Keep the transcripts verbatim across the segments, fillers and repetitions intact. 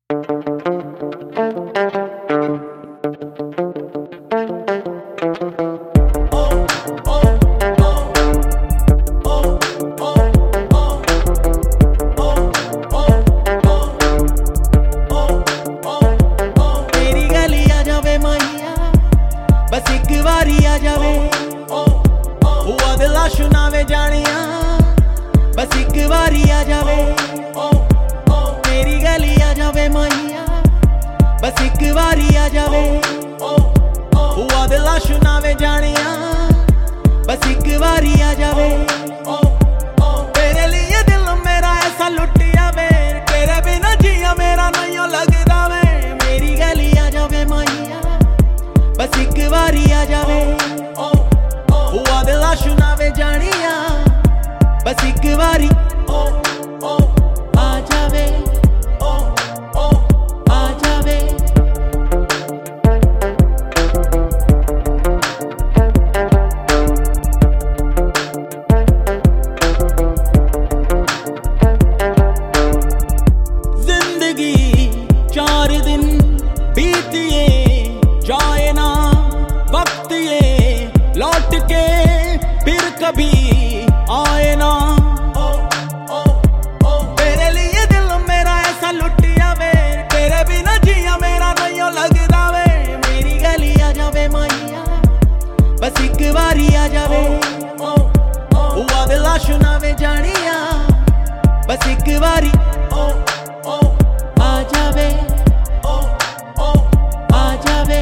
बस एक बारी आ जावे हुआ दिल सुनावे जानिया। बस एक बारी आ जावे तेरी गली आ जावे माहिया। बस एक बारी आ जावे हुआ दिल सुनावे जानिया। बस एक बारी आ जावे तेरे लिए दिल मेरा ऐसा लुटिया वे। तेरे बिना जिया मेरा नहीं लगदा वे। मेरी गली आ जावे माहिया। बस एक बारी आ जावे हुआ दिल सुनावे जानिया। बस एक बारी आ जावे आ जावे। जिंदगी चार दिन बीतिए जाए ना वक्त ये लौट के फिर कभी आए ना। तेरे लिए दिल मेरा ऐसा लुटिया वे। तेरे बिना जिया मेरा नहीं लगदा वे। मेरी गली आ जावे माहिया। बस एक बारी आ जावे हुआ दिल सुनावे जानिया। बस एक बारी आ जावे आ जावे।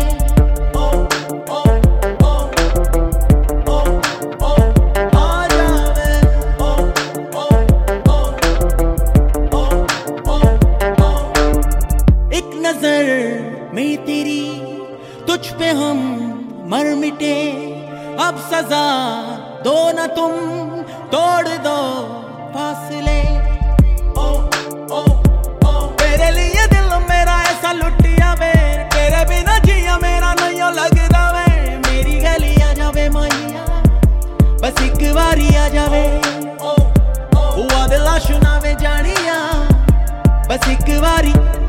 नजर में तेरी तुझ पे हम मर मिटे। अब सजा दो न तुम तोड़ दो फासले। ओ ओ ओ तेरे लिए दिल मेरा ऐसा लुटिया वे। तेरे बिना जिया मेरा नहीं लगदा वे। मेरी गली आ जावे माहिया। बस एक बारी आ जावे हुआ दिल सुनावे जानिया। बस एक बारी